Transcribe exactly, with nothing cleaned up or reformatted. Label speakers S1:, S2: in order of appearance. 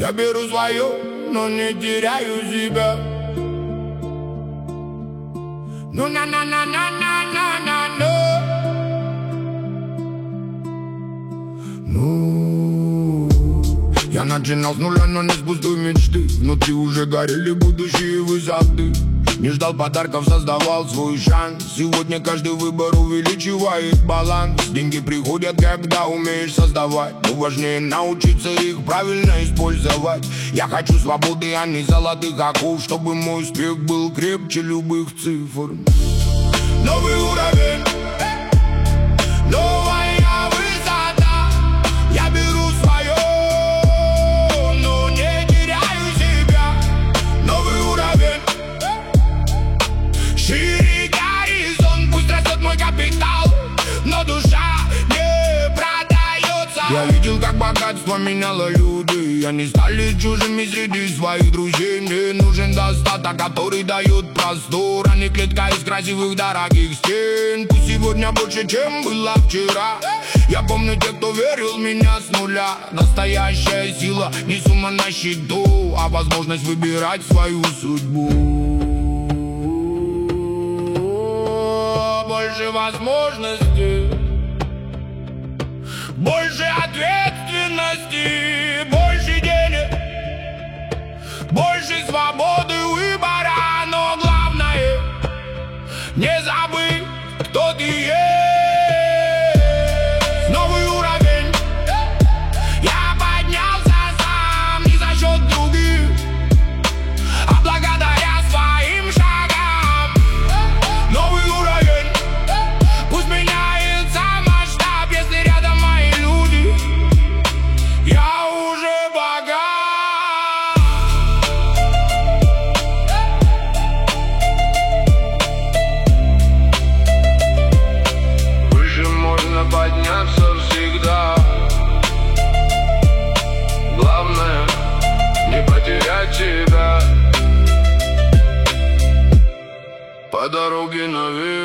S1: Я беру свое, но не теряю себя. Ну на на на на на на на на. Ну, я начинал с нуля, но не с пустой мечты. Внутри уже горели будущие высоты. Не ждал подарков, создавал свой шанс. Сегодня каждый выбор увеличивает баланс. Деньги приходят, когда умеешь создавать, но важнее научиться их правильно использовать. Я хочу свободы, а не золотых оков, чтобы мой успех был крепче любых цифр. Новый уровень, новая высота. Я беру свое, но не теряю себя. Новый уровень, шире горизонт, пусть растет мой капитал, но душа не продается. Я видел, как богатство меняло людей. Они стали чужими среди своих друзей. Мне нужен достаток, который дает простор, а не клетка из красивых дорогих стен. Пусть сегодня больше, чем было вчера. Я помню тех, кто верил в меня с нуля. Настоящая сила не сумма на счету, а возможность выбирать свою судьбу. Больше возможностей, больше ответственности, больше денег, больше свободы выбора. Но главное, не забыть, кто ты есть. Новый уровень, я поднялся сам не за счет других, а благодаря своим шагам. Новый уровень, пусть меняется масштаб, если рядом мои люди, я уже богат. Выше можно подняться всегда. Главное, не потерять себя по дороге наверх.